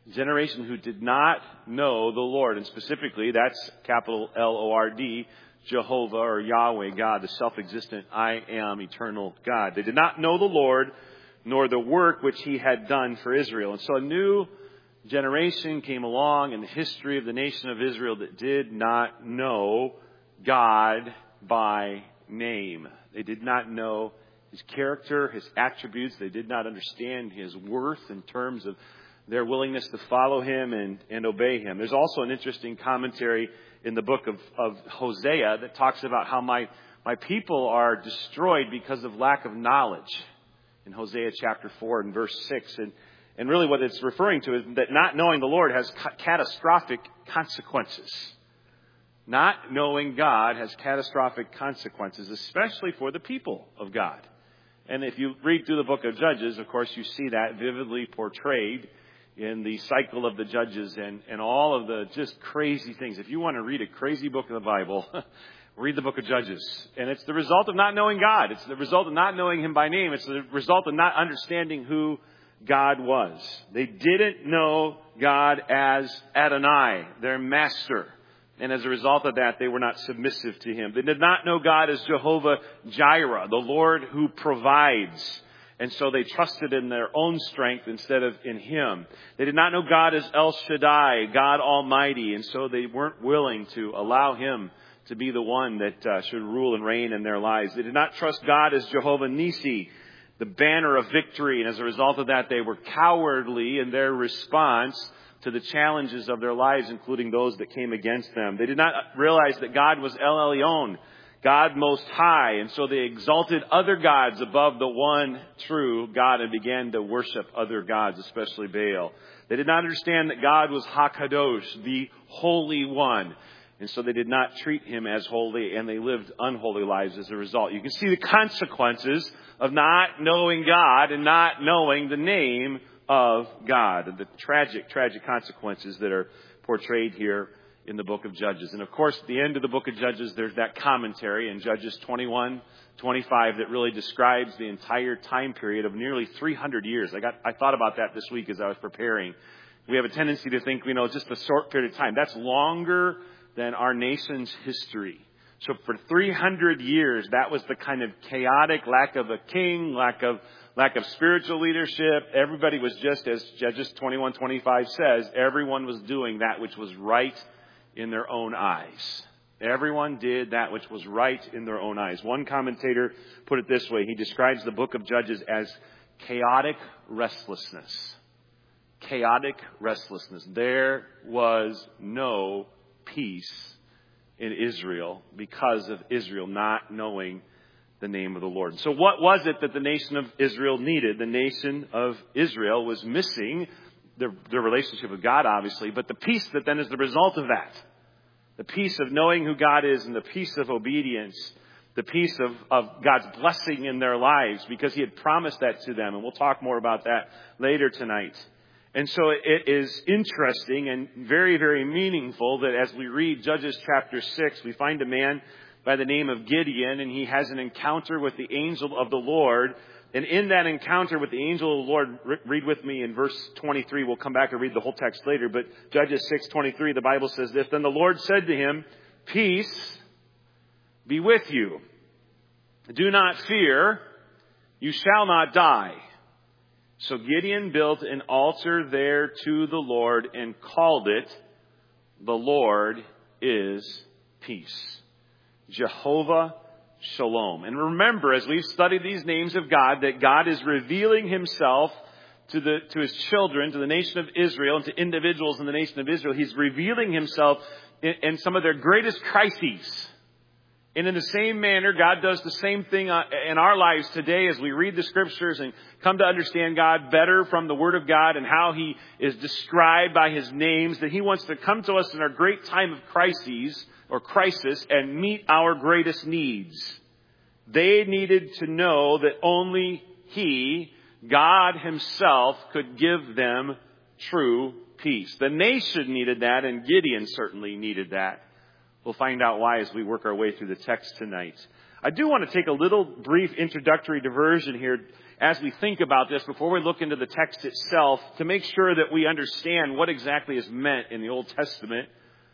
Generation who did not know the Lord. And specifically, that's capital Lord, Jehovah or Yahweh, God, the self-existent I am eternal God. They did not know the Lord, nor the work which he had done for Israel. And so a new generation came along in the history of the nation of Israel that did not know God by name. They did not know his character, his attributes. They did not understand his worth in terms of their willingness to follow him and obey him. There's also an interesting commentary in the book of Hosea that talks about how my people are destroyed because of lack of knowledge. In Hosea chapter 4 and verse 6. And really what it's referring to is that not knowing the Lord has catastrophic consequences. Not knowing God has catastrophic consequences, especially for the people of God. And if you read through the book of Judges, of course, you see that vividly portrayed in the cycle of the Judges and all of the just crazy things. If you want to read a crazy book of the Bible, read the book of Judges. And it's the result of not knowing God. It's the result of not knowing him by name. It's the result of not understanding who God was. They didn't know God as Adonai, their master. And as a result of that, they were not submissive to him. They did not know God as Jehovah Jireh, the Lord who provides. And so they trusted in their own strength instead of in him. They did not know God as El Shaddai, God Almighty. And so they weren't willing to allow him to be the one that should rule and reign in their lives. They did not trust God as Jehovah Nissi, the banner of victory. And as a result of that, they were cowardly in their response to the challenges of their lives, including those that came against them. They did not realize that God was El Elyon, God Most High. And so they exalted other gods above the one true God and began to worship other gods, especially Baal. They did not understand that God was HaKadosh, the Holy One. And so they did not treat him as holy, and they lived unholy lives as a result. You can see the consequences of not knowing God and not knowing the name of God, and the tragic consequences that are portrayed here in the book of Judges. And of course, at the end of the book of Judges, there's that commentary in Judges 21, 25 that really describes the entire time period of nearly 300 years. I thought about that this week as I was preparing. We have a tendency to think, just a short period of time. That's longer than our nation's history. So for 300 years, that was the kind of chaotic lack of a king, lack of spiritual leadership. Everybody was just, as Judges 21:25 says, everyone was doing that which was right in their own eyes. Everyone did that which was right in their own eyes. One commentator put it this way. He describes the book of Judges as chaotic restlessness. Chaotic restlessness. There was no peace in Israel because of Israel not knowing the name of the Lord. So what was it that the nation of Israel needed? The nation of Israel was missing their relationship with God, obviously, but the peace that then is the result of that. The peace of knowing who God is and the peace of obedience. The peace of God's blessing in their lives because he had promised that to them. And we'll talk more about that later tonight. And so it is interesting and very, very meaningful that as we read Judges chapter 6, we find a man by the name of Gideon, and he has an encounter with the angel of the Lord. And in that encounter with the angel of the Lord, read with me in verse 23. We'll come back and read the whole text later. But Judges 6:23, the Bible says this. Then the Lord said to him, "Peace be with you. Do not fear. You shall not die." So Gideon built an altar there to the Lord and called it, "The Lord is Peace." Jehovah Shalom. And remember, as we've studied these names of God, that God is revealing himself to his children, to the nation of Israel, and to individuals in the nation of Israel. He's revealing himself in some of their greatest crises. And in the same manner, God does the same thing in our lives today as we read the scriptures and come to understand God better from the Word of God and how he is described by his names, that he wants to come to us in our great time of crisis and meet our greatest needs. They needed to know that only he, God himself, could give them true peace. The nation needed that, and Gideon certainly needed that. We'll find out why as we work our way through the text tonight. I do want to take a little brief introductory diversion here as we think about this before we look into the text itself to make sure that we understand what exactly is meant in the Old Testament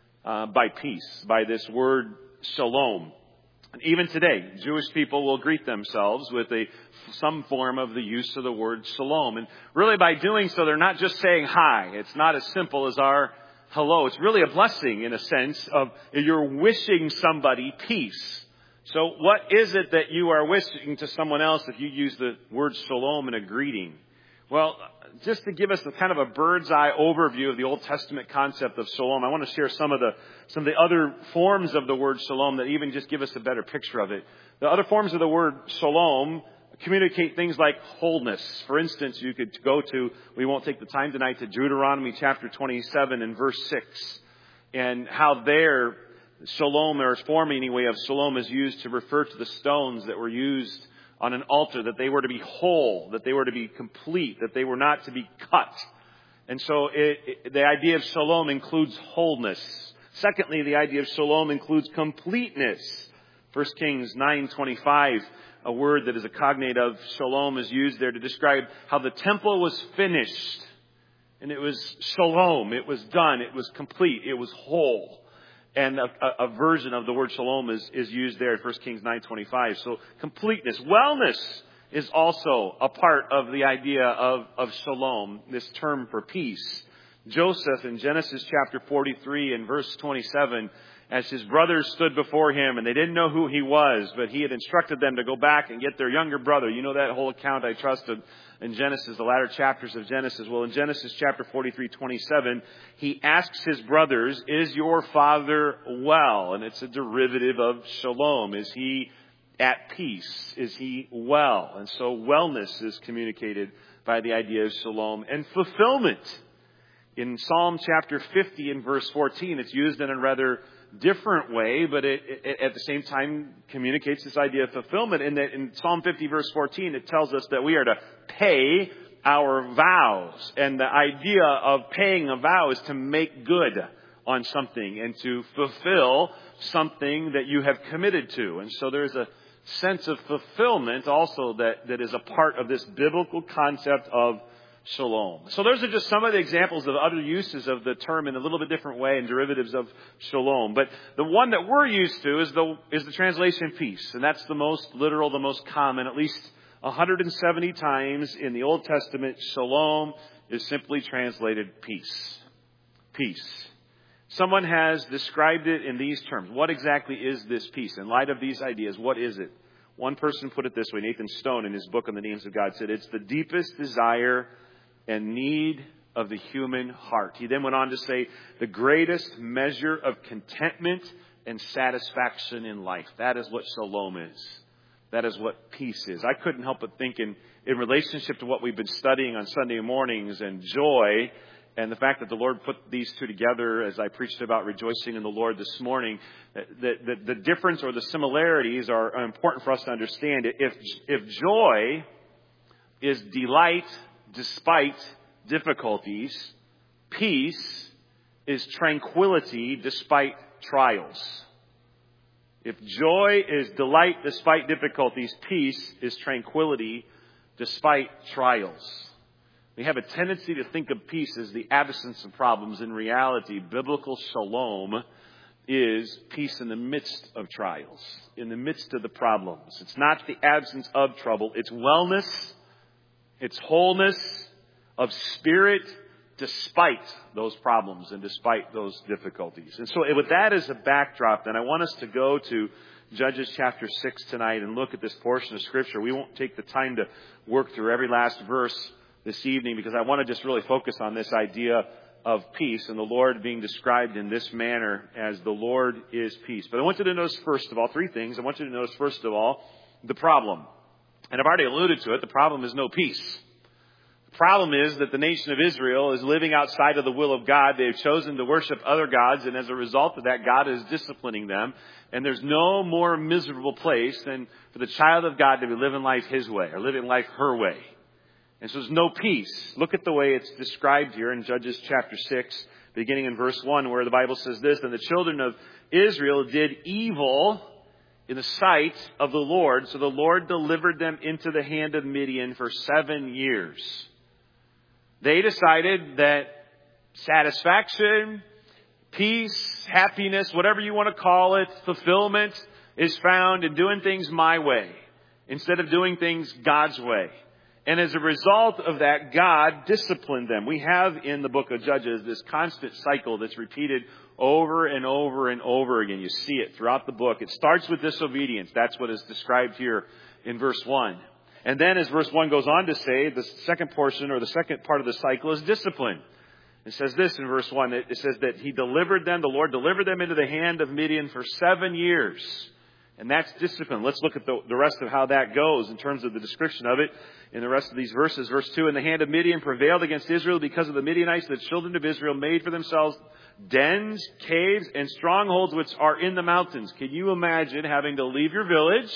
by peace, by this word shalom. And even today, Jewish people will greet themselves with some form of the use of the word shalom. And really by doing so, they're not just saying hi. It's not as simple as our hello. It's really a blessing in a sense of you're wishing somebody peace. So what is it that you are wishing to someone else if you use the word shalom in a greeting? Well, just to give us a kind of a bird's eye overview of the Old Testament concept of shalom, I want to share some of the other forms of the word shalom that even just give us a better picture of it. The other forms of the word shalom communicate things like wholeness. For instance, you could go to, we won't take the time tonight, to Deuteronomy chapter 27 and verse 6, and how there shalom, or form anyway of shalom, is used to refer to the stones that were used on an altar, that they were to be whole, that they were to be complete, that they were not to be cut. And so the idea of shalom includes wholeness. Secondly, the idea of shalom includes completeness. 1 Kings 9:25, a word that is a cognate of shalom, is used there to describe how the temple was finished. And it was shalom, it was done, it was complete, it was whole. And a version of the word shalom is used there in 1 Kings 9:25. So completeness. Wellness is also a part of the idea of shalom, this term for peace. Joseph in Genesis chapter 43 and verse 27, as his brothers stood before him and they didn't know who he was, but he had instructed them to go back and get their younger brother. You know that whole account, I trust, in Genesis, the latter chapters of Genesis. Well, in Genesis chapter 43:27, he asks his brothers, "Is your father well?" And it's a derivative of shalom. Is he at peace? Is he well? And so wellness is communicated by the idea of shalom. And fulfillment. In Psalm chapter 50 and verse 14, it's used in a rather different way, but it at the same time communicates this idea of fulfillment. In that, in Psalm 50 verse 14, it tells us that we are to pay our vows. And the idea of paying a vow is to make good on something and to fulfill something that you have committed to. And so there's a sense of fulfillment also that is a part of this biblical concept of shalom. So those are just some of the examples of other uses of the term in a little bit different way and derivatives of shalom. But the one that we're used to is the translation peace. And that's the most literal, the most common. At least 170 times in the Old Testament, shalom is simply translated peace. Peace. Someone has described it in these terms. What exactly is this peace? In light of these ideas, what is it? One person put it this way. Nathan Stone, in his book on the names of God, said it's the deepest desire and need of the human heart. He then went on to say the greatest measure of contentment and satisfaction in life. That is what shalom is. That is what peace is. I couldn't help but think in relationship to what we've been studying on Sunday mornings and joy, and the fact that the Lord put these two together as I preached about rejoicing in the Lord this morning, the difference or the similarities are important for us to understand. If joy is delight despite difficulties, peace is tranquility despite trials. If joy is delight despite difficulties, peace is tranquility despite trials. We have a tendency to think of peace as the absence of problems. In reality, biblical shalom is peace in the midst of trials, in the midst of the problems. It's not the absence of trouble. It's wellness. It's wholeness of spirit despite those problems and despite those difficulties. And so with that as a backdrop, then I want us to go to Judges chapter 6 tonight and look at this portion of Scripture. We won't take the time to work through every last verse this evening because I want to just really focus on this idea of peace and the Lord being described in this manner as the Lord is peace. But I want you to notice first of all three things. I want you to notice first of all the problem. And I've already alluded to it. The problem is no peace. The problem is that the nation of Israel is living outside of the will of God. They've chosen to worship other gods, and as a result of that, God is disciplining them. And there's no more miserable place than for the child of God to be living life his way or living life her way. And so there's no peace. Look at the way it's described here in Judges chapter 6, beginning in verse 1, where the Bible says this, "And the children of Israel did evil in the sight of the Lord. So the Lord delivered them into the hand of Midian for 7 years. They decided that satisfaction, peace, happiness, whatever you want to call it, fulfillment is found in doing things my way instead of doing things God's way. And as a result of that, God disciplined them. We have in the book of Judges this constant cycle that's repeated over and over and over again. You see it throughout the book. It starts with disobedience. That's what is described here in verse 1. And then as verse 1 goes on to say, the second portion or the second part of the cycle is discipline. It says this in verse 1. It says that He delivered them, the Lord delivered them into the hand of Midian for 7 years. And that's discipline. Let's look at the rest of how that goes in terms of the description of it in the rest of these verses. Verse 2, and the hand of Midian prevailed against Israel because of the Midianites. The children of Israel made for themselves dens, caves, and strongholds which are in the mountains. Can you imagine having to leave your village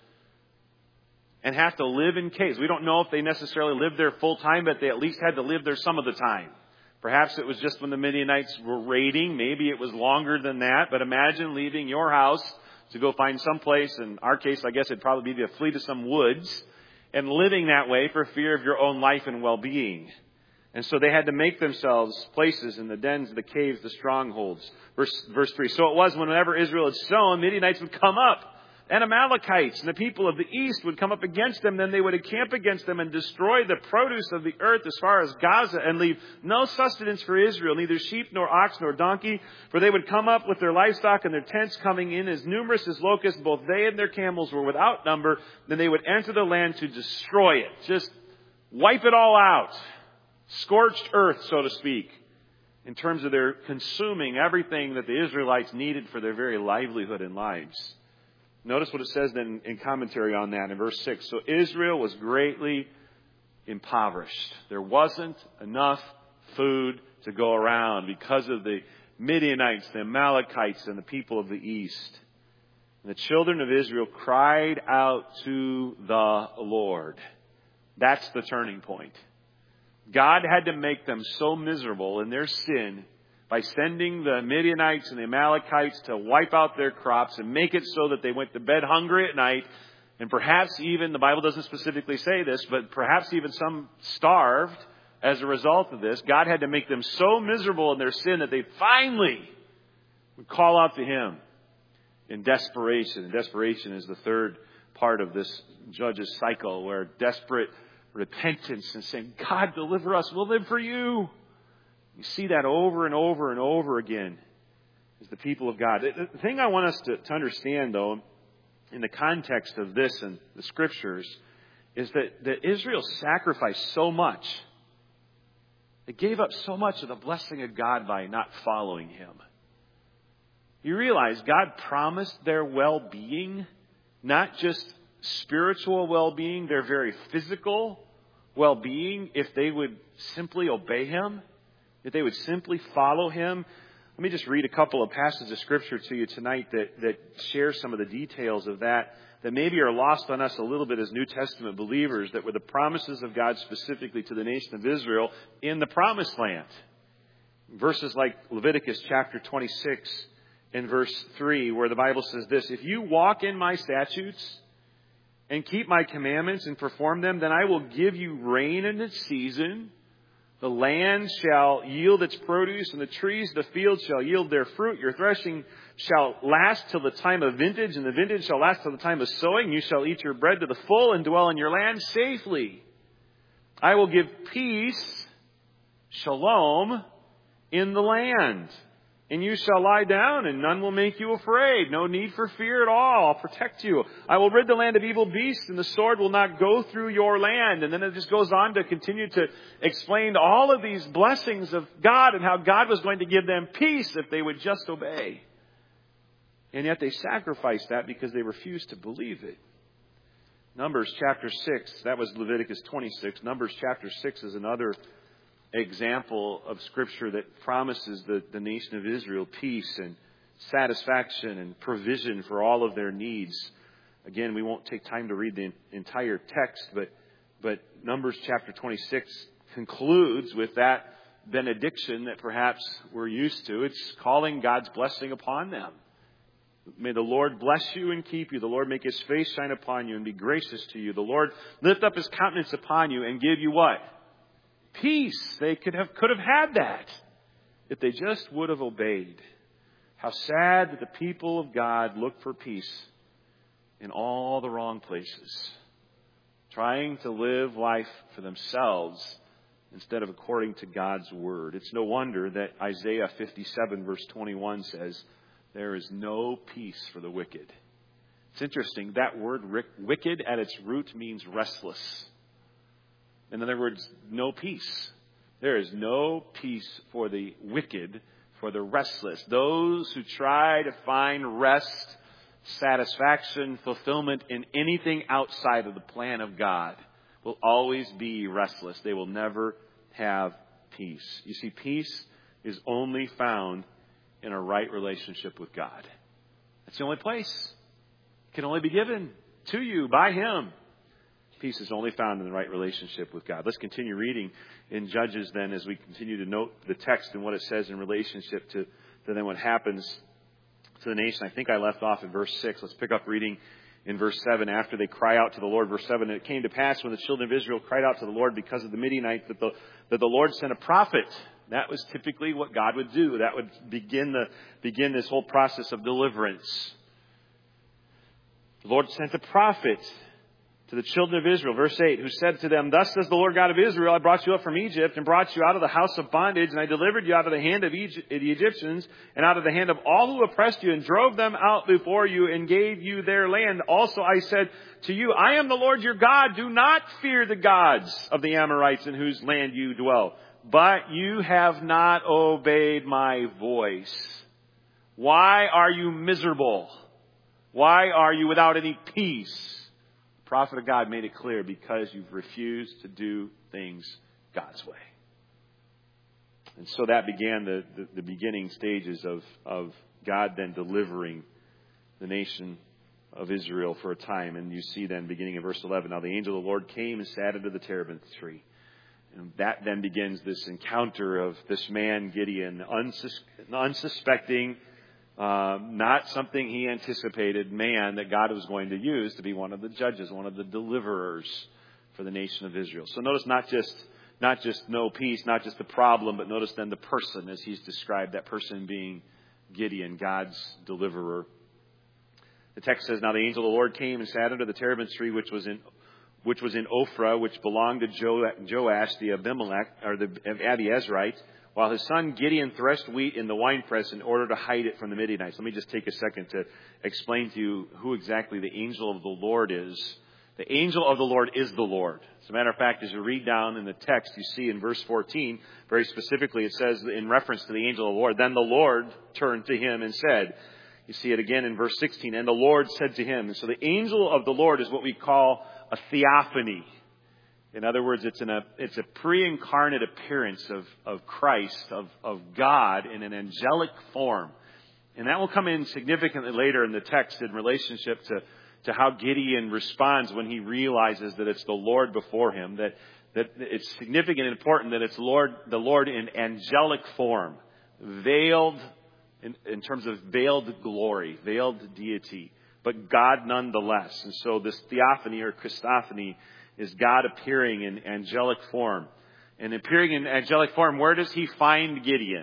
and have to live in caves? We don't know if they necessarily lived there full time, but they at least had to live there some of the time. Perhaps it was just when the Midianites were raiding. Maybe it was longer than that. But imagine leaving your house to go find some place. In our case, I guess it'd probably be to flee to some woods and living that way for fear of your own life and well-being. And so they had to make themselves places in the dens, the caves, the strongholds. Verse 3. So it was whenever Israel had sown, Midianites would come up, and Amalekites and the people of the east would come up against them. Then they would encamp against them and destroy the produce of the earth as far as Gaza and leave no sustenance for Israel, neither sheep nor ox nor donkey. For they would come up with their livestock and their tents coming in as numerous as locusts. Both they and their camels were without number. Then they would enter the land to destroy it. Just wipe it all out. Scorched earth, so to speak, in terms of their consuming everything that the Israelites needed for their very livelihood and lives. Notice what it says then in commentary on that in verse 6. So Israel was greatly impoverished. There wasn't enough food to go around because of the Midianites, the Amalekites, and the people of the east. And the children of Israel cried out to the Lord. That's the turning point. God had to make them so miserable in their sin by sending the Midianites and the Amalekites to wipe out their crops and make it so that they went to bed hungry at night. And perhaps even, the Bible doesn't specifically say this, but perhaps even some starved as a result of this. God had to make them so miserable in their sin that they finally would call out to Him in desperation. And desperation is the third part of this Judges cycle, where desperate repentance and saying, God, deliver us, we'll live for you. You see that over and over and over again as the people of God. The thing I want us to understand, though, in the context of this and the Scriptures, is that Israel sacrificed so much. They gave up so much of the blessing of God by not following Him. You realize God promised their well-being, not just spiritual well-being, their very physical well-being, if they would simply obey Him. If they would simply follow Him. Let me just read a couple of passages of Scripture to you tonight that share some of the details of that maybe are lost on us a little bit as New Testament believers, that were the promises of God specifically to the nation of Israel in the Promised Land. Verses like Leviticus chapter 26 and verse 3, where the Bible says this: if you walk in my statutes and keep my commandments and perform them, then I will give you rain in its season. The land shall yield its produce, and the trees of the field shall yield their fruit. Your threshing shall last till the time of vintage, and the vintage shall last till the time of sowing. You shall eat your bread to the full and dwell in your land safely. I will give peace, shalom, in the land. And you shall lie down, and none will make you afraid. No need for fear at all. I'll protect you. I will rid the land of evil beasts, and the sword will not go through your land. And then it just goes on to continue to explain all of these blessings of God and how God was going to give them peace if they would just obey. And yet they sacrificed that because they refused to believe it. Numbers chapter 6, that was Leviticus 26. Numbers chapter 6 is another example of Scripture that promises the nation of Israel peace and satisfaction and provision for all of their needs. Again, we won't take time to read the entire text, but Numbers chapter 26 concludes with that benediction that perhaps we're used to. It's calling God's blessing upon them. May the Lord bless you and keep you. The Lord make His face shine upon you and be gracious to you. The Lord lift up His countenance upon you and give you what? Peace. They could have had that if they just would have obeyed. How sad that the people of God look for peace in all the wrong places, trying to live life for themselves instead of according to God's Word. It's no wonder that Isaiah 57 verse 21 says, there is no peace for the wicked. It's interesting. That word wicked at its root means restless. In other words, no peace. There is no peace for the wicked, for the restless. Those who try to find rest, satisfaction, fulfillment in anything outside of the plan of God will always be restless. They will never have peace. You see, peace is only found in a right relationship with God. That's the only place. It can only be given to you by Him. Peace is only found in the right relationship with God. Let's continue reading in Judges then as we continue to note the text and what it says in relationship to then what happens to the nation. I think I left off in verse 6. Let's pick up reading in verse 7. After they cry out to the Lord, verse 7, and it came to pass when the children of Israel cried out to the Lord because of the Midianites that the Lord sent a prophet. That was typically what God would do. That would begin this whole process of deliverance. The Lord sent a prophet to the children of Israel, verse 8, who said to them, thus says the Lord God of Israel, I brought you up from Egypt and brought you out of the house of bondage, and I delivered you out of the hand of the Egyptians and out of the hand of all who oppressed you and drove them out before you and gave you their land. Also I said to you, I am the Lord your God. Do not fear the gods of the Amorites in whose land you dwell. But you have not obeyed my voice. Why are you miserable? Why are you without any peace? The prophet of God made it clear, because you've refused to do things God's way. And so that began the beginning stages of God then delivering the nation of Israel for a time. And you see then beginning in verse 11, now the angel of the Lord came and sat under the terebinth tree. And that then begins this encounter of this man, Gideon, unsuspecting, not something he anticipated, man that God was going to use to be one of the judges, one of the deliverers for the nation of Israel. So notice not just no peace, not just the problem, but notice then the person as he's described, that person being Gideon, God's deliverer. The text says, now the angel of the Lord came and sat under the terebinth tree, which was in Ophrah, which belonged to Joash the Abiezrite, while his son Gideon threshed wheat in the winepress in order to hide it from the Midianites. Let me just take a second to explain to you who exactly the angel of the Lord is. The angel of the Lord is the Lord. As a matter of fact, as you read down in the text, you see in verse 14, very specifically, it says in reference to the angel of the Lord, then the Lord turned to him and said, you see it again in verse 16, and the Lord said to him. And so the angel of the Lord is what we call a theophany. In other words, it's a pre-incarnate appearance of Christ, of God in an angelic form. And that will come in significantly later in the text in relationship to how Gideon responds when he realizes that it's the Lord before him, that it's significant and important that it's the Lord in angelic form, veiled in terms of veiled glory, veiled deity, but God nonetheless. And so this theophany or Christophany is God appearing in angelic form. And appearing in angelic form, where does he find Gideon?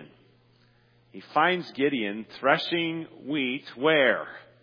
He finds Gideon threshing wheat where?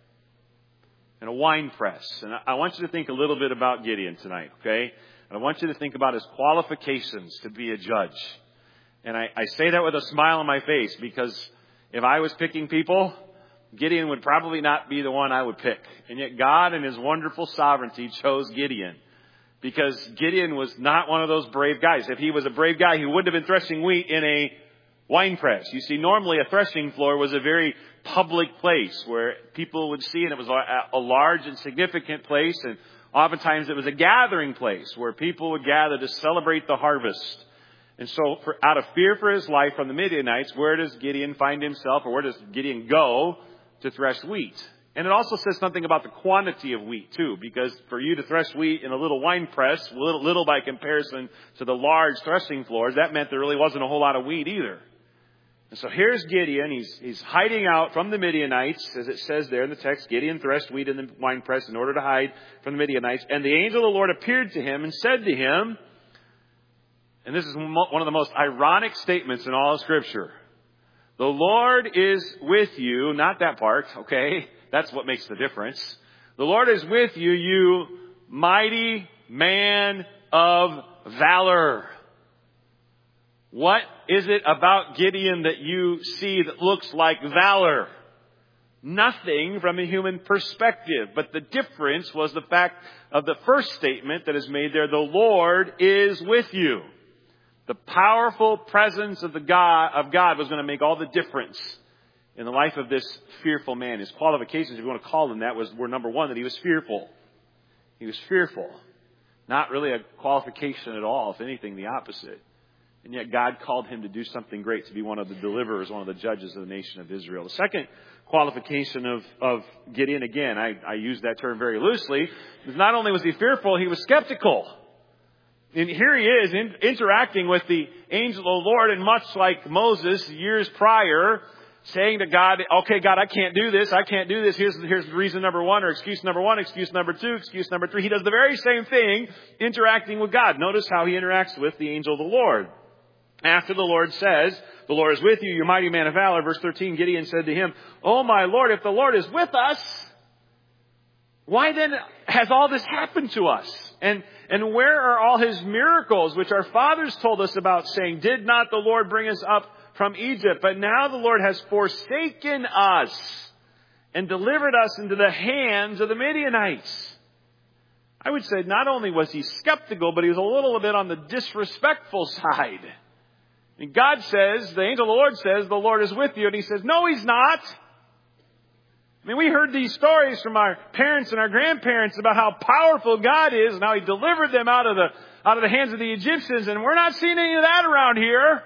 In a wine press. And I want you to think a little bit about Gideon tonight, okay? And I want you to think about his qualifications to be a judge. And I say that with a smile on my face, because if I was picking people, Gideon would probably not be the one I would pick. And yet God in his wonderful sovereignty chose Gideon, because Gideon was not one of those brave guys. If he was a brave guy, he wouldn't have been threshing wheat in a wine press. You see, normally a threshing floor was a very public place where people would see, and it was a large and significant place. And oftentimes it was a gathering place where people would gather to celebrate the harvest. And so out of fear for his life from the Midianites, where does Gideon find himself, or where does Gideon go to thresh wheat? And it also says something about the quantity of wheat too, because for you to thresh wheat in a little wine press, little by comparison to the large threshing floors, that meant there really wasn't a whole lot of wheat either. And so here's Gideon. He's hiding out from the Midianites, as it says there in the text. Gideon threshed wheat in the winepress in order to hide from the Midianites. And the angel of the Lord appeared to him and said to him, and this is one of the most ironic statements in all of Scripture. The Lord is with you. Not that part, okay? That's what makes the difference. The Lord is with you, you mighty man of valor. What is it about Gideon that you see that looks like valor? Nothing from a human perspective. But the difference was the fact of the first statement that is made there. The Lord is with you. The powerful presence of God was going to make all the difference in the life of this fearful man. His qualifications, if you want to call them that, were number one, that he was fearful. He was fearful. Not really a qualification at all. If anything, the opposite. And yet God called him to do something great, to be one of the deliverers, one of the judges of the nation of Israel. The second qualification of Gideon, again, I use that term very loosely, is not only was he fearful, he was skeptical. And here he is interacting with the angel of the Lord, and much like Moses years prior, saying to God, okay, God, I can't do this. I can't do this. Here's reason number one, or excuse number one, excuse number two, excuse number three. He does the very same thing interacting with God. Notice how he interacts with the angel of the Lord. After the Lord says, the Lord is with you, you mighty man of valor. Verse 13, Gideon said to him, oh my Lord, if the Lord is with us, why then has all this happened to us? And where are all his miracles, which our fathers told us about, saying, did not the Lord bring us up from Egypt? But now the Lord has forsaken us and delivered us into the hands of the Midianites. I would say not only was he skeptical, but he was a little bit on the disrespectful side. And God says, the angel of the Lord says, the Lord is with you. And he says, no, he's not. I mean, we heard these stories from our parents and our grandparents about how powerful God is and how he delivered them out of the hands of the Egyptians. And we're not seeing any of that around here.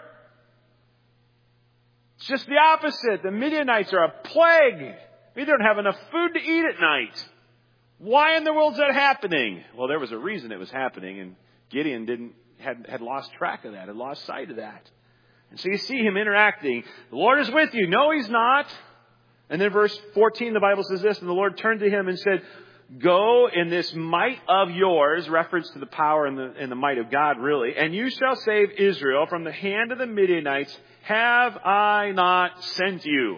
It's just the opposite. The Midianites are a plague. We don't have enough food to eat at night. Why in the world is that happening? Well, there was a reason it was happening, and Gideon had lost track of that, had lost sight of that. And so you see him interacting. The Lord is with you. No, he's not. And then verse 14, the Bible says this, and the Lord turned to him and said, go in this might of yours, reference to the power and the might of God, really, and you shall save Israel from the hand of the Midianites. Have I not sent you?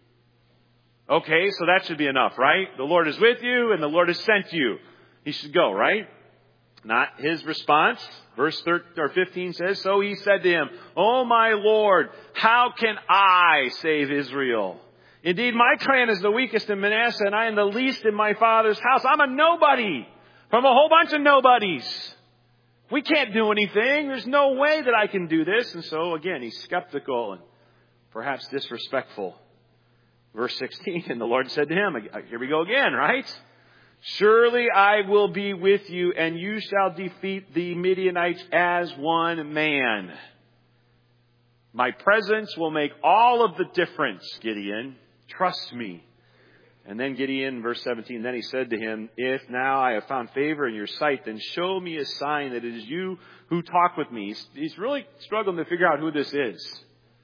Okay, so that should be enough, right? The Lord is with you and the Lord has sent you. He should go, right? Not his response. Verse 15 says, so he said to him, oh my Lord, how can I save Israel? Indeed, my clan is the weakest in Manasseh, and I am the least in my father's house. I'm a nobody from a whole bunch of nobodies. We can't do anything. There's no way that I can do this. And so, again, he's skeptical and perhaps disrespectful. Verse 16, and the Lord said to him, here we go again, right? Surely I will be with you, and you shall defeat the Midianites as one man. My presence will make all of the difference, Gideon. Trust me. And then Gideon, verse 17, then he said to him, if now I have found favor in your sight, then show me a sign that it is you who talk with me. He's really struggling to figure out who this is.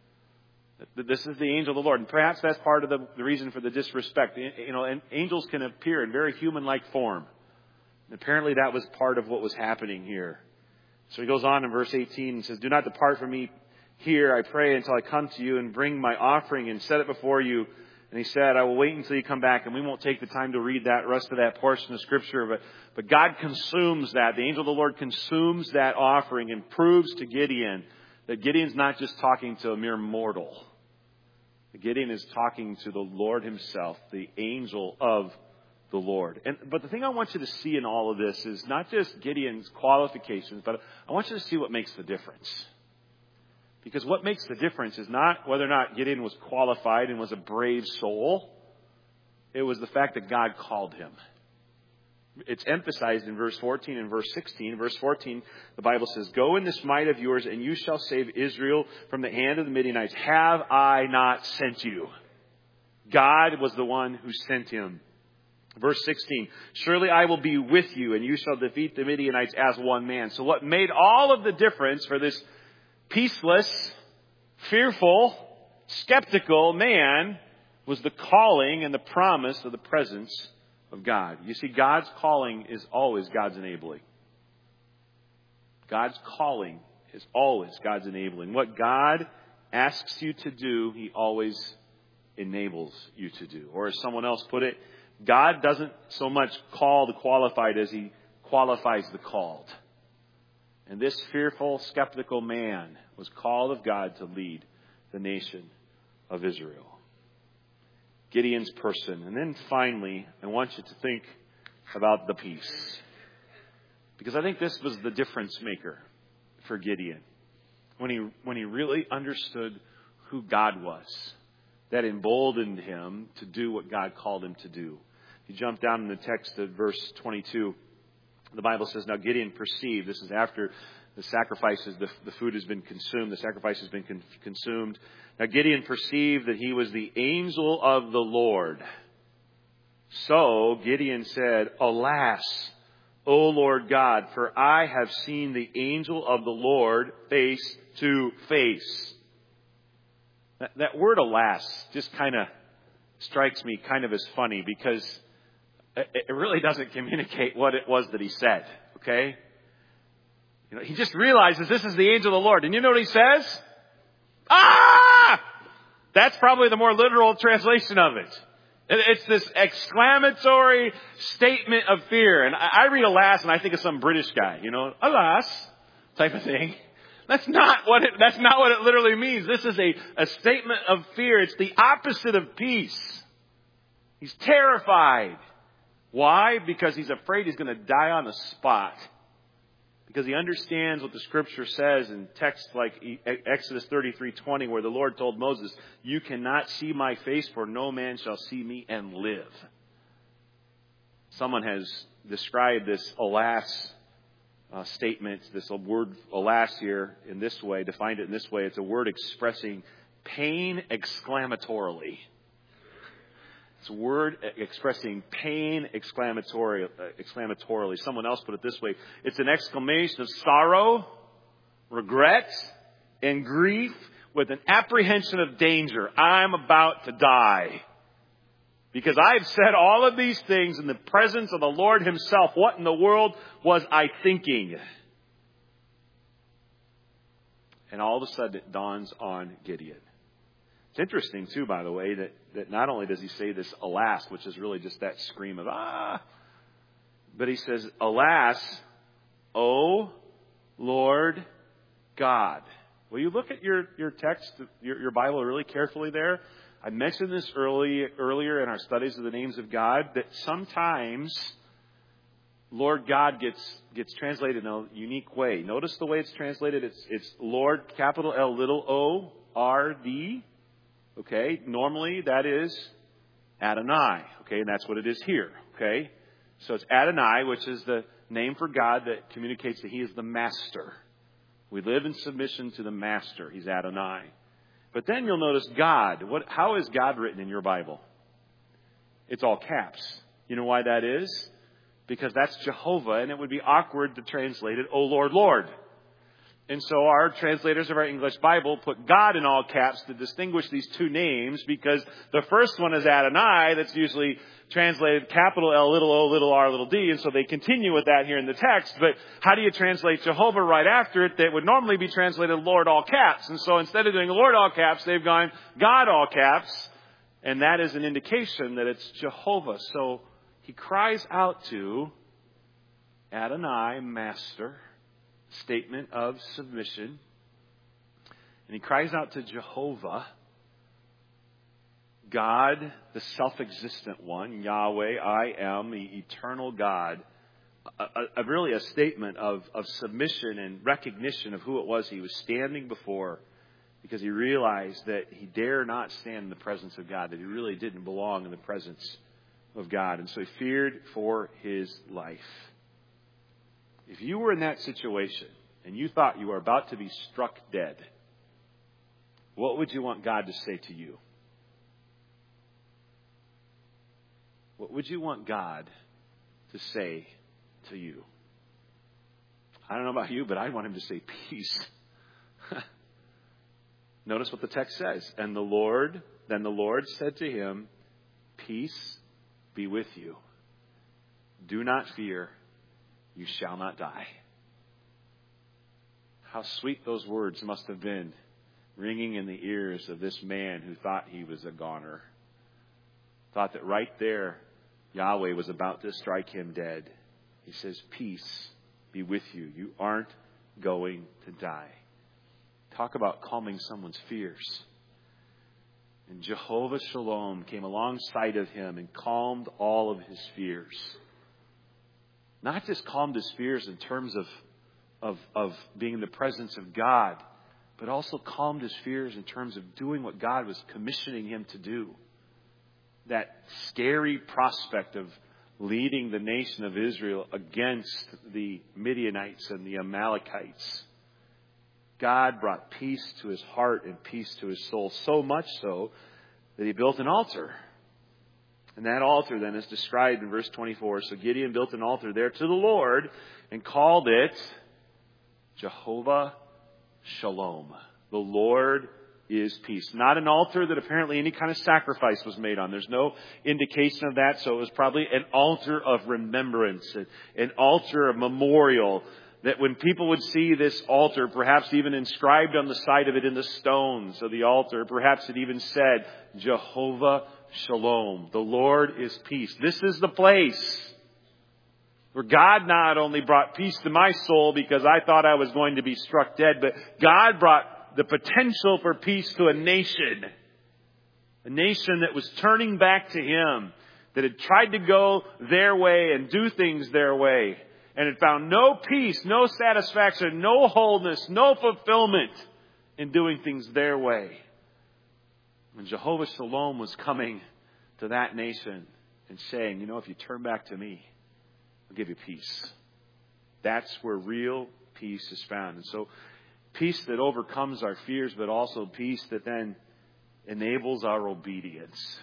This is the angel of the Lord. And perhaps that's part of the reason for the disrespect. You know, and angels can appear in very human-like form. And apparently that was part of what was happening here. So he goes on in verse 18 and says, do not depart from me here, I pray, until I come to you and bring my offering and set it before you. And he said, I will wait until you come back. And we won't take the time to read that rest of that portion of Scripture. But God consumes that. The angel of the Lord consumes that offering and proves to Gideon that Gideon's not just talking to a mere mortal. Gideon is talking to the Lord himself, the angel of the Lord. But the thing I want you to see in all of this is not just Gideon's qualifications, but I want you to see what makes the difference. Because what makes the difference is not whether or not Gideon was qualified and was a brave soul. It was the fact that God called him. It's emphasized in verse 14 and verse 16. Verse 14, the Bible says, go in this might of yours, and you shall save Israel from the hand of the Midianites. Have I not sent you? God was the one who sent him. Verse 16, surely I will be with you, and you shall defeat the Midianites as one man. So what made all of the difference for this peaceless, fearful, skeptical man was the calling and the promise of the presence of God. You see, God's calling is always God's enabling. God's calling is always God's enabling. What God asks you to do, He always enables you to do. Or as someone else put it, God doesn't so much call the qualified as He qualifies the called. And this fearful, skeptical man was called of God to lead the nation of Israel. Gideon's person. And then finally, I want you to think about the peace. Because I think this was the difference maker for Gideon. When he really understood who God was, that emboldened him to do what God called him to do. If you jump down in the text at verse 22, the Bible says, now Gideon perceived, this is after the sacrifices, the food has been consumed, the sacrifice has been consumed. Now Gideon perceived that he was the angel of the Lord. So Gideon said, alas, O Lord God, for I have seen the angel of the Lord face to face. That word alas just kind of strikes me kind of as funny because it really doesn't communicate what it was that he said. Okay? You know, he just realizes this is the angel of the Lord. And you know what he says? Ah! That's probably the more literal translation of it. It's this exclamatory statement of fear. And I read alas and I think of some British guy, you know, alas type of thing. That's not what it literally means. This is a statement of fear. It's the opposite of peace. He's terrified. Why? Because he's afraid he's going to die on the spot. Because he understands what the Scripture says in texts like Exodus 33:20, where the Lord told Moses, you cannot see my face, for no man shall see me and live. Someone has described this alas statement, this word alas here in this way, defined it in this way. It's a word expressing pain exclamatorily. It's a word expressing pain exclamatorily. Someone else put it this way. It's an exclamation of sorrow, regret, and grief with an apprehension of danger. I'm about to die. Because I've said all of these things in the presence of the Lord Himself. What in the world was I thinking? And all of a sudden it dawns on Gideon. It's interesting, too, by the way, that not only does he say this alas, which is really just that scream of ah, but he says, alas, O Lord God. Will you look at your text, your Bible really carefully there? I mentioned this earlier in our studies of the names of God, that sometimes Lord God gets translated in a unique way. Notice the way it's translated. It's Lord, capital L, little o, R-D. Okay, normally that is Adonai. Okay, and that's what it is here. Okay, so it's Adonai, which is the name for God that communicates that He is the master. We live in submission to the master. He's Adonai. But then you'll notice God. How is God written in your Bible? It's all caps. You know why that is? Because that's Jehovah, and it would be awkward to translate it, O Lord, Lord. And so our translators of our English Bible put God in all caps to distinguish these two names, because the first one is Adonai, that's usually translated capital L, little o, little r, little d, and so they continue with that here in the text. But how do you translate Jehovah right after it? That would normally be translated Lord all caps. And so instead of doing Lord all caps, they've gone God all caps, and that is an indication that it's Jehovah. So he cries out to Adonai, Master, statement of submission. And he cries out to Jehovah, God, the self-existent one, Yahweh, I am, the eternal God. Really a statement of submission and recognition of who it was he was standing before, because he realized that he dare not stand in the presence of God, that he really didn't belong in the presence of God. And so he feared for his life. If you were in that situation and you thought you were about to be struck dead, what would you want God to say to you? What would you want God to say to you? I don't know about you, but I want him to say peace. Notice what the text says. Then the Lord said to him, peace be with you. Do not fear. You shall not die. How sweet those words must have been, ringing in the ears of this man who thought he was a goner. Thought that right there, Yahweh was about to strike him dead. He says, peace be with you. You aren't going to die. Talk about calming someone's fears. And Jehovah Shalom came alongside of him and calmed all of his fears. Not just calmed his fears in terms of being in the presence of God, but also calmed his fears in terms of doing what God was commissioning him to do. That scary prospect of leading the nation of Israel against the Midianites and the Amalekites. God brought peace to his heart and peace to his soul, so much so that he built an altar. And that altar then is described in verse 24. So Gideon built an altar there to the Lord and called it Jehovah Shalom. The Lord is peace. Not an altar that apparently any kind of sacrifice was made on. There's no indication of that. So it was probably an altar of remembrance, an altar of memorial. That when people would see this altar, perhaps even inscribed on the side of it in the stones of the altar, perhaps it even said, Jehovah Shalom. The Lord is peace. This is the place where God not only brought peace to my soul because I thought I was going to be struck dead, but God brought the potential for peace to a nation. A nation that was turning back to Him, that had tried to go their way and do things their way, and had found no peace, no satisfaction, no wholeness, no fulfillment in doing things their way. And Jehovah Shalom was coming to that nation and saying, if you turn back to me, I'll give you peace. That's where real peace is found. And so peace that overcomes our fears, but also peace that then enables our obedience.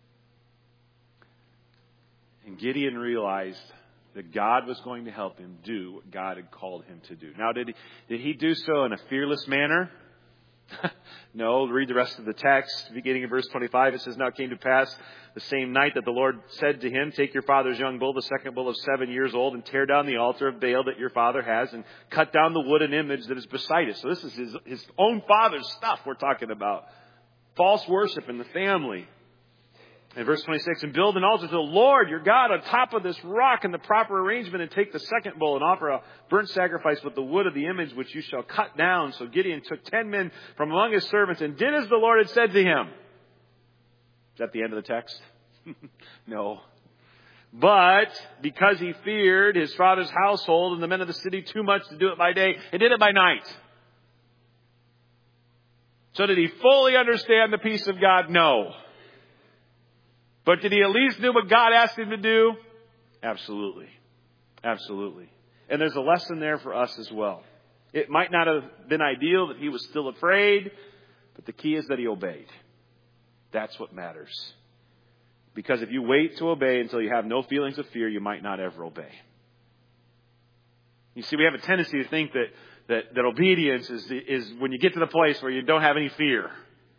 And Gideon realized that God was going to help him do what God had called him to do. Now, did he do so in a fearless manner? No. Read the rest of the text. Beginning in verse 25, it says, Now it came to pass the same night that the Lord said to him, Take your father's young bull, the second bull of 7 years old, and tear down the altar of Baal that your father has, and cut down the wooden image that is beside it. So this is his own father's stuff we're talking about. False worship in the family. In verse 26, and build an altar to the Lord your God on top of this rock in the proper arrangement, and take the second bull and offer a burnt sacrifice with the wood of the image which you shall cut down. So Gideon took 10 men from among his servants and did as the Lord had said to him. Is that the end of the text? No. But because he feared his father's household and the men of the city too much to do it by day, he did it by night. So did he fully understand the peace of God? No. But did he at least do what God asked him to do? Absolutely. Absolutely. And there's a lesson there for us as well. It might not have been ideal that he was still afraid, but the key is that he obeyed. That's what matters. Because if you wait to obey until you have no feelings of fear, you might not ever obey. You see, we have a tendency to think that obedience is when you get to the place where you don't have any fear.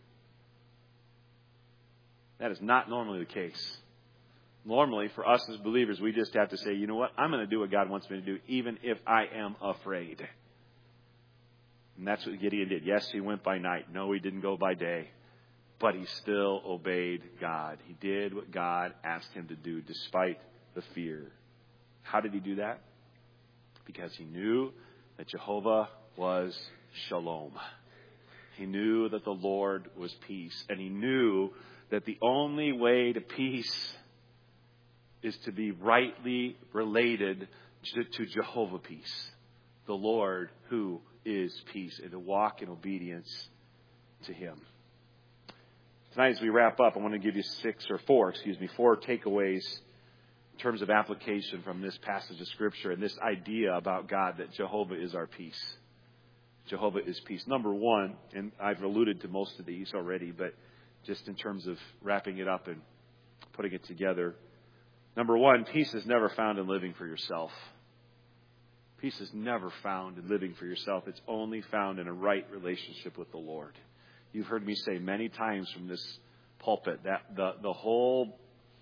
That is not normally the case. Normally, for us as believers, we just have to say, you know what? I'm going to do what God wants me to do, even if I am afraid. And that's what Gideon did. Yes, he went by night. No, he didn't go by day. But he still obeyed God. He did what God asked him to do, despite the fear. How did he do that? Because he knew that Jehovah was Shalom. He knew that the Lord was peace. And he knew that the only way to peace is to be rightly related to Jehovah peace, the Lord who is peace, and to walk in obedience to Him. Tonight, as we wrap up, I want to give you four takeaways in terms of application from this passage of Scripture and this idea about God, that Jehovah is our peace. Jehovah is peace. Number one, and I've alluded to most of these already, but just in terms of wrapping it up and putting it together. Number one, peace is never found in living for yourself. Peace is never found in living for yourself. It's only found in a right relationship with the Lord. You've heard me say many times from this pulpit that the whole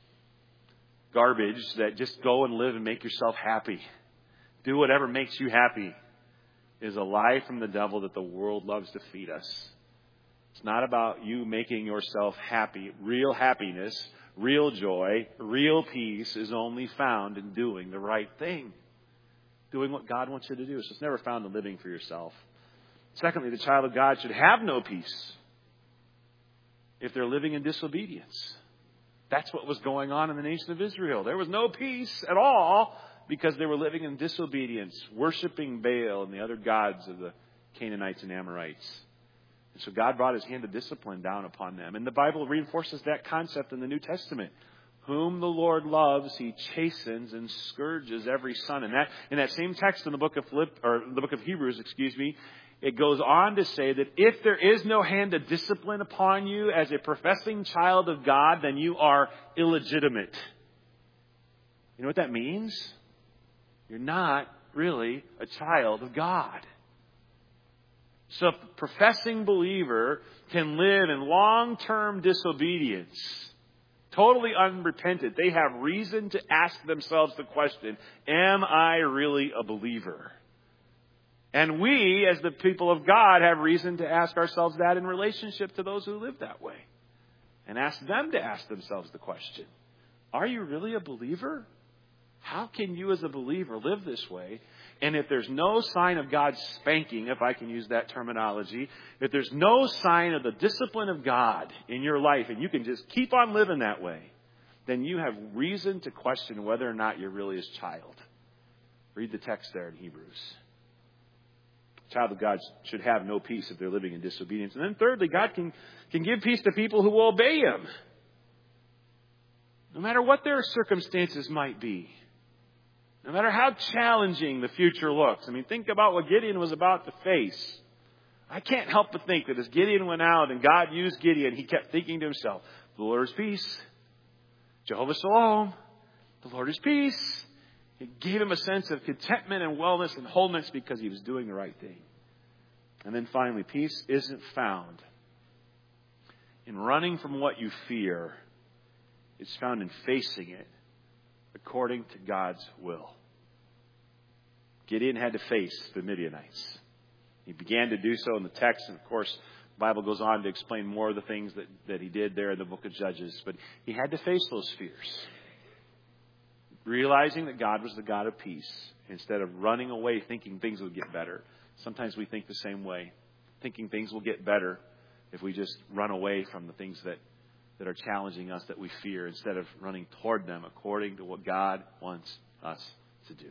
garbage that just go and live and make yourself happy, do whatever makes you happy, is a lie from the devil that the world loves to feed us. It's not about you making yourself happy. Real happiness, real joy, real peace is only found in doing the right thing. Doing what God wants you to do. So it's never found in living for yourself. Secondly, the child of God should have no peace if they're living in disobedience. That's what was going on in the nation of Israel. There was no peace at all because they were living in disobedience, worshiping Baal and the other gods of the Canaanites and Amorites. And so God brought his hand of discipline down upon them. And the Bible reinforces that concept in the New Testament. Whom the Lord loves, he chastens and scourges every son. And that in that same text in the book of Hebrews, it goes on to say that if there is no hand of discipline upon you as a professing child of God, then you are illegitimate. You know what that means? You're not really a child of God. So if a professing believer can live in long-term disobedience, totally unrepentant, they have reason to ask themselves the question, am I really a believer? And we, as the people of God, have reason to ask ourselves that in relationship to those who live that way. And ask them to ask themselves the question, are you really a believer? How can you as a believer live this way? And if there's no sign of God's spanking, if I can use that terminology, if there's no sign of the discipline of God in your life and you can just keep on living that way, then you have reason to question whether or not you're really his child. Read the text there in Hebrews. The child of God should have no peace if they're living in disobedience. And then thirdly, God can give peace to people who will obey him, no matter what their circumstances might be. No matter how challenging the future looks. I mean, think about what Gideon was about to face. I can't help but think that as Gideon went out and God used Gideon, he kept thinking to himself, the Lord is peace. Jehovah Shalom. The Lord is peace. It gave him a sense of contentment and wellness and wholeness because he was doing the right thing. And then finally, peace isn't found in running from what you fear. It's found in facing it according to God's will. Gideon had to face the Midianites. He began to do so in the text, and of course, the Bible goes on to explain more of the things that he did there in the book of Judges. But he had to face those fears, realizing that God was the God of peace, instead of running away thinking things would get better. Sometimes we think the same way, thinking things will get better if we just run away from the things that are challenging us, that we fear, instead of running toward them according to what God wants us to do.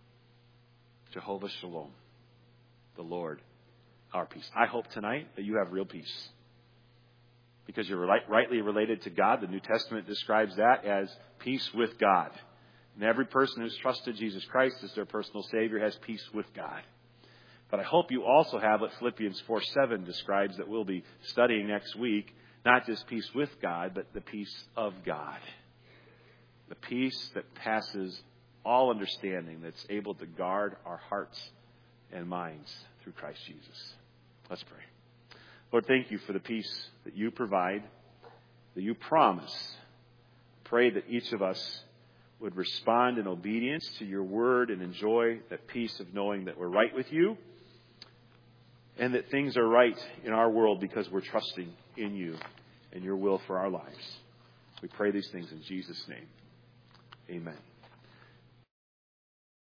Jehovah Shalom, the Lord, our peace. I hope tonight that you have real peace because you're rightly related to God. The New Testament describes that as peace with God. And every person who's trusted Jesus Christ as their personal Savior has peace with God. But I hope you also have what Philippians 4:7 describes that we'll be studying next week. Not just peace with God, but the peace of God. The peace that passes all understanding, that's able to guard our hearts and minds through Christ Jesus. Let's pray. Lord, thank you for the peace that you provide, that you promise. Pray that each of us would respond in obedience to your word and enjoy that peace of knowing that we're right with you and that things are right in our world because we're trusting in you and your will for our lives. We pray these things in Jesus' name. Amen.